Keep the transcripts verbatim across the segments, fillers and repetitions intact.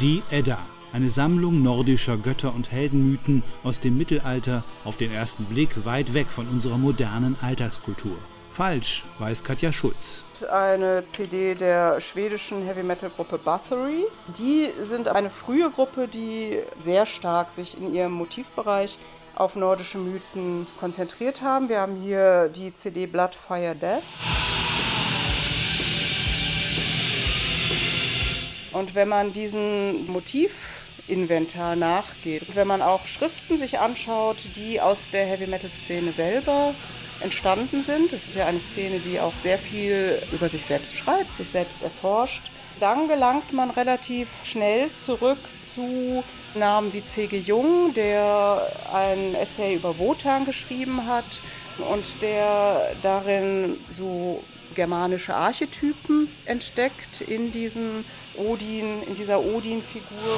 Die Edda, eine Sammlung nordischer Götter- und Heldenmythen aus dem Mittelalter, auf den ersten Blick weit weg von unserer modernen Alltagskultur. Falsch, weiß Katja Schulz. Eine C D der schwedischen Heavy-Metal-Gruppe Bathory. Die sind eine frühe Gruppe, die sehr stark sich in ihrem Motivbereich auf nordische Mythen konzentriert haben. Wir haben hier die C D Blood, Fire, Death. Und wenn man diesen Motivinventar nachgeht, wenn man auch Schriften sich anschaut, die aus der Heavy-Metal-Szene selber entstanden sind, das ist ja eine Szene, die auch sehr viel über sich selbst schreibt, sich selbst erforscht, dann gelangt man relativ schnell zurück zu Namen wie C G Jung, der ein Essay über Wotan geschrieben hat und der darin so germanische Archetypen entdeckt in diesen Odin, in dieser Odin-Figur.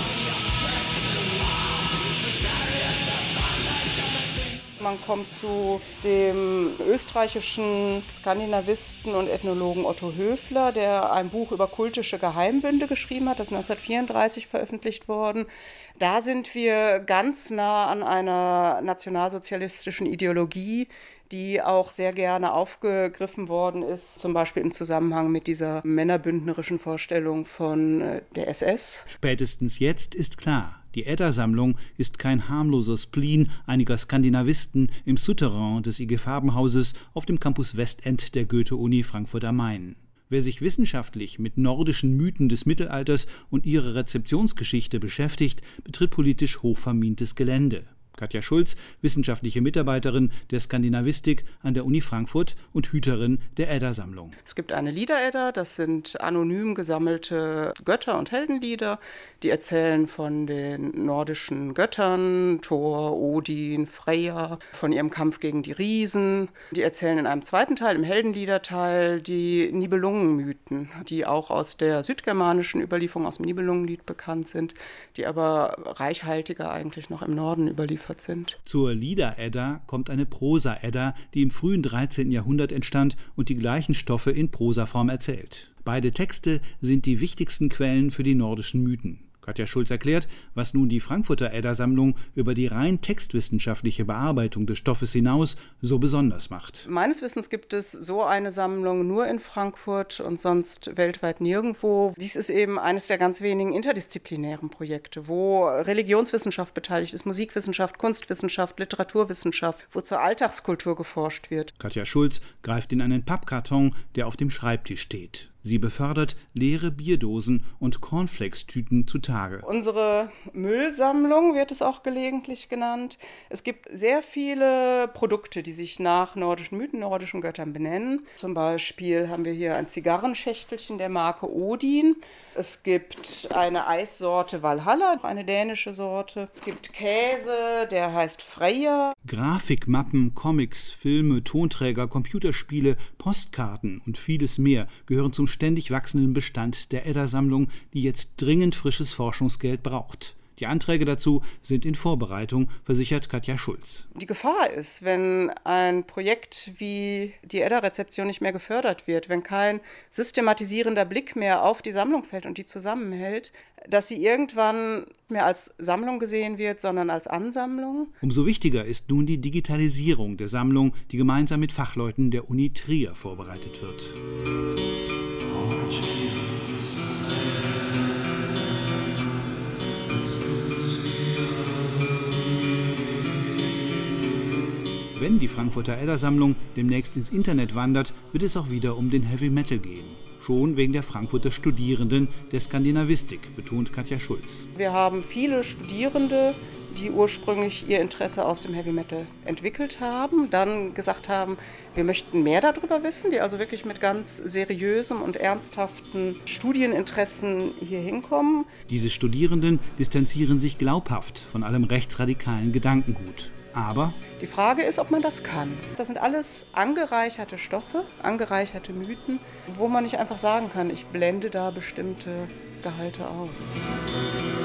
Man kommt zu dem österreichischen Skandinavisten und Ethnologen Otto Höfler, der ein Buch über kultische Geheimbünde geschrieben hat. Das ist neunzehnhundertvierunddreißig veröffentlicht worden. Da sind wir ganz nah an einer nationalsozialistischen Ideologie, die auch sehr gerne aufgegriffen worden ist, zum Beispiel im Zusammenhang mit dieser männerbündnerischen Vorstellung von der S S. Spätestens jetzt ist klar, die Edda-Sammlung ist kein harmloser Spleen einiger Skandinavisten im Souterrain des I G Farbenhauses auf dem Campus Westend der Goethe-Uni Frankfurt am Main. Wer sich wissenschaftlich mit nordischen Mythen des Mittelalters und ihrer Rezeptionsgeschichte beschäftigt, betritt politisch hochvermintes Gelände. Katja Schulz, wissenschaftliche Mitarbeiterin der Skandinavistik an der Uni Frankfurt und Hüterin der Edda-Sammlung. Es gibt eine Lieder-Edda, das sind anonym gesammelte Götter- und Heldenlieder, die erzählen von den nordischen Göttern, Thor, Odin, Freyja, von ihrem Kampf gegen die Riesen. Die erzählen in einem zweiten Teil, im Heldenliederteil, die Nibelungenmythen, die auch aus der südgermanischen Überlieferung, aus dem Nibelungenlied bekannt sind, die aber reichhaltiger eigentlich noch im Norden überliefert sind. Zur Lieder-Edda kommt eine Prosa-Edda, die im frühen dreizehnten Jahrhundert entstand und die gleichen Stoffe in Prosaform erzählt. Beide Texte sind die wichtigsten Quellen für die nordischen Mythen. Katja Schulz erklärt, was nun die Frankfurter Edda-Sammlung über die rein textwissenschaftliche Bearbeitung des Stoffes hinaus so besonders macht. Meines Wissens gibt es so eine Sammlung nur in Frankfurt und sonst weltweit nirgendwo. Dies ist eben eines der ganz wenigen interdisziplinären Projekte, wo Religionswissenschaft beteiligt ist, Musikwissenschaft, Kunstwissenschaft, Literaturwissenschaft, wo zur Alltagskultur geforscht wird. Katja Schulz greift in einen Pappkarton, der auf dem Schreibtisch steht. Sie befördert leere Bierdosen und Cornflakes-Tüten zutage. Unsere Müllsammlung wird es auch gelegentlich genannt. Es gibt sehr viele Produkte, die sich nach nordischen Mythen, nordischen Göttern benennen. Zum Beispiel haben wir hier ein Zigarrenschächtelchen der Marke Odin. Es gibt eine Eissorte Valhalla, eine dänische Sorte. Es gibt Käse, der heißt Freyja. Grafikmappen, Comics, Filme, Tonträger, Computerspiele, Postkarten und vieles mehr gehören zum ständig wachsenden Bestand der Edda-Sammlung, die jetzt dringend frisches Forschungsgeld braucht. Die Anträge dazu sind in Vorbereitung, versichert Katja Schulz. Die Gefahr ist, wenn ein Projekt wie die Edda-Rezeption nicht mehr gefördert wird, wenn kein systematisierender Blick mehr auf die Sammlung fällt und die zusammenhält, dass sie irgendwann nicht mehr als Sammlung gesehen wird, sondern als Ansammlung. Umso wichtiger ist nun die Digitalisierung der Sammlung, die gemeinsam mit Fachleuten der Uni Trier vorbereitet wird. Wenn die Frankfurter Edda-Sammlung demnächst ins Internet wandert, wird es auch wieder um den Heavy Metal gehen. Schon wegen der Frankfurter Studierenden der Skandinavistik, betont Katja Schulz. Wir haben viele Studierende, die ursprünglich ihr Interesse aus dem Heavy Metal entwickelt haben, dann gesagt haben, wir möchten mehr darüber wissen, die also wirklich mit ganz seriösem und ernsthaften Studieninteressen hier hinkommen. Diese Studierenden distanzieren sich glaubhaft von allem rechtsradikalen Gedankengut. Aber die Frage ist, ob man das kann. Das sind alles angereicherte Stoffe, angereicherte Mythen, wo man nicht einfach sagen kann, ich blende da bestimmte Gehalte aus.